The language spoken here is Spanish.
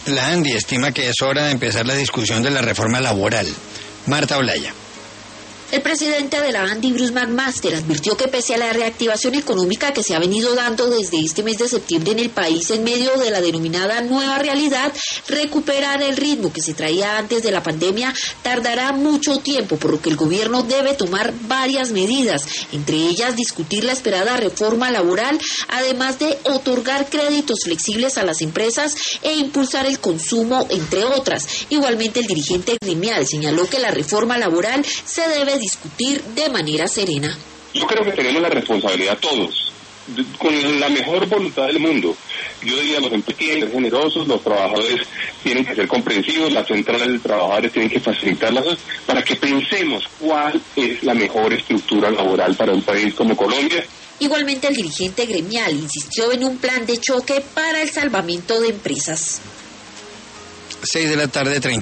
La ANDI estima que es hora de empezar la discusión de la reforma laboral. Marta Olaya. El presidente de la ANDI, Bruce McMaster, advirtió que pese a la reactivación económica que se ha venido dando desde este mes de septiembre en el país en medio de la denominada nueva realidad, recuperar el ritmo que se traía antes de la pandemia tardará mucho tiempo, por lo que el gobierno debe tomar varias medidas, entre ellas discutir la esperada reforma laboral, además de otorgar créditos flexibles a las empresas e impulsar el consumo, entre otras. Igualmente, el dirigente gremial señaló que la reforma laboral se debe discutir de manera serena. Yo creo que tenemos la responsabilidad todos, con la mejor voluntad del mundo. Yo diría, los empresarios tienen que ser generosos, los trabajadores tienen que ser comprensivos, las centrales de trabajadores tienen que facilitarlas para que pensemos cuál es la mejor estructura laboral para un país como Colombia. Igualmente, el dirigente gremial insistió en un plan de choque para el salvamento de empresas. 6 de la tarde, 30.